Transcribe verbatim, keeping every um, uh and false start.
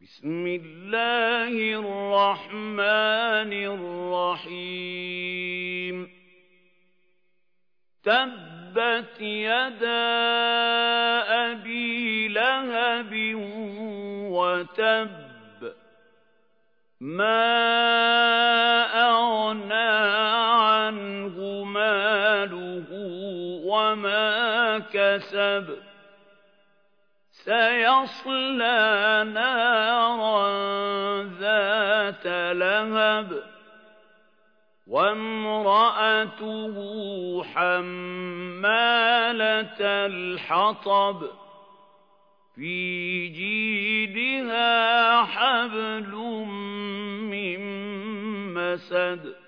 بسم الله الرحمن الرحيم تبت يدا أبي لهب وتب ما أغنى عنه ماله وما كسب سيصلى نارا ذات لهب وامرأته حمالة الحطب في جيدها حبل من مسد